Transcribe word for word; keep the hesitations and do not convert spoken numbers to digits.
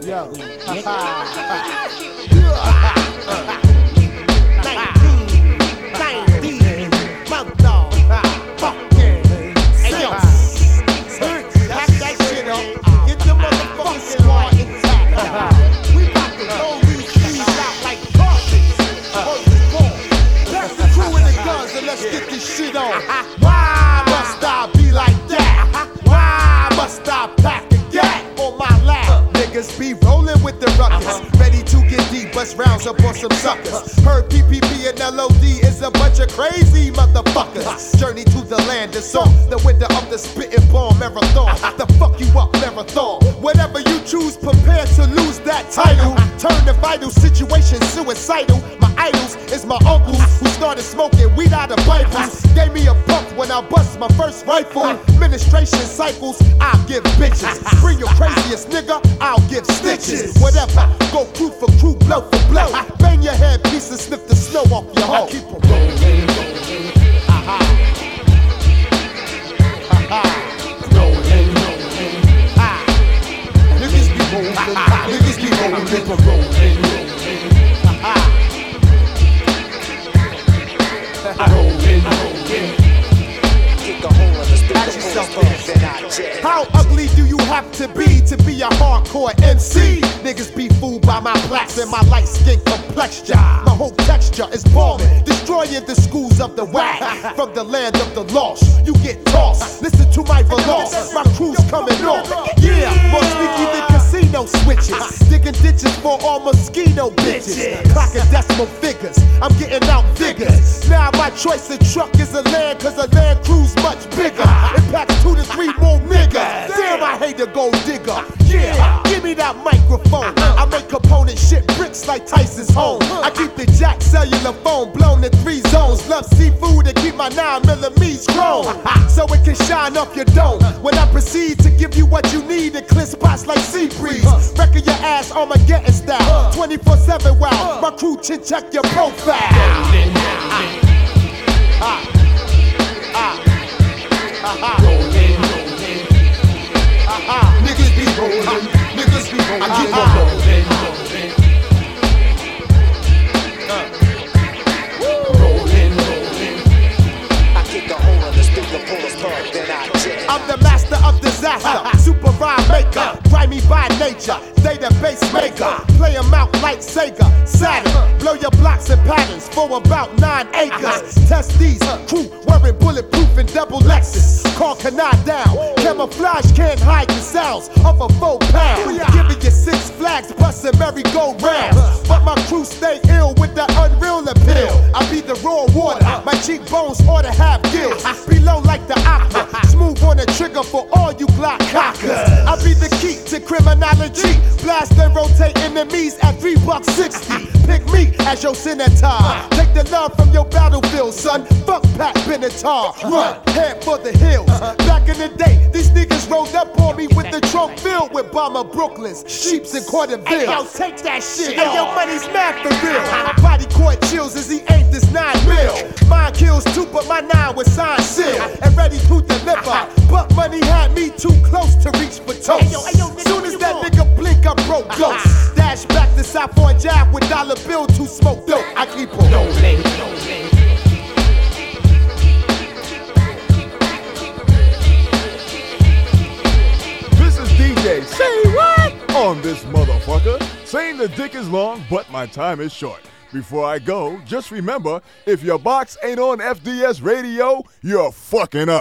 Yo. Let's get this shit on. Why must I be like that? Why must I pack a gat on my lap? Niggas be rolling with the ruckus, ready to get deep, bust rounds up on some suckers. Heard P P P and L O D is a bunch of crazy motherfuckers. Journey to the land of song, the winter of the spitting bomb marathon. The fuck you up marathon. Whatever you choose, prepare to lose that title. Turn the vital situation suicidal. My idols is my uncles who started smoking weed out of Bibles. Gave me a buck when I bust my first rifle. Administration cycles, I'll give bitches. Bring your craziest nigga, I'll give stitches. Whatever, go crew for crew, blow for blow. Bang your head piece and sniff the snow off your hoe. Keep it rolling, rolling. Aha. Aha. Rolling, rolling. Ah. Niggas be rolling, niggas be rolling, rolling, rolling. Aha. Rolling, rolling. Kick a hole in the stick, ask yourself this. How ugly do you have to be to be a hardcore M C? Niggas be fooled by my plaques and my light skin complexion. My whole texture is ballin', destroying the schools of the whack. From the land of the lost, you get tossed. Listen to my veloz, my crew's coming off. Yeah, more sneaky than casino switches. Digging ditches for all mosquito bitches. Clocking decimal figures, I'm getting out figures. Now my choice of truck is a land, cause a land crew's much bigger. It packs two to three more niggas. Damn, I hate a gold digger. Yeah, give me that microphone. I make component shit bricks like Tyson's home. I keep the jack cellular phone blown in three zones. Love seafood and keep my nine millimeters grown, so it can shine up your dome. When I proceed to give you what you need and clear spots like sea breeze. Wrecking your ass Armageddon style. twenty-four seven wow. My crew chin check your profile. Ah, ah, ah, rolling, rolling. Aha. Niggas be rolling, niggas be rolling. I keep on rolling, rolling. Uh. Rolling, rolling. I kick a hole in the speaker, pull a plug, then I jet. I'm the master of disaster, super rhyme maker, grimy by nature, database maker. Play 'em out like Sega, Saturn. Blow your blocks and patterns for about nine acres. Test these, crew wearing bulletproof and double Lexus. Call Kanai down, camouflage can't hide the sounds of a full pound. Giving you six flags, busting merry-go-round. But my crew stay ill with the unreal appeal. I be the raw water, my cheekbones ought to have gills. Below like the aqua, smooth on the trigger for all you Glock cockers. I be the key to criminology, blast and rotate enemies at three bucks sixty. Pick me as your senator. Take the love from your battlefield, son. Fuck Pat Benatar. Run, head for the hills. Back in the day, these niggas rolled up on me with the trunk filled with Bomber Brooklyns, Sheeps, and Corderville. Hey, yo, take that shit. Hey, yo, money's mad for real. Body court chills as he aimed this nine mil. Mine kills too, but my nine was signed sealed and ready to deliver. But money had me too close to reach for toast. Hey, yo, hey, yo, nigga, soon as that nigga blink, I broke ghost. Dash back to South on Jab with dollar bill to smoke dope. I keep on rolling, rolling. This is D J Say What on this motherfucker. Saying the dick is long, but my time is short. Before I go, just remember, if your box ain't on F D S radio, you're fucking up.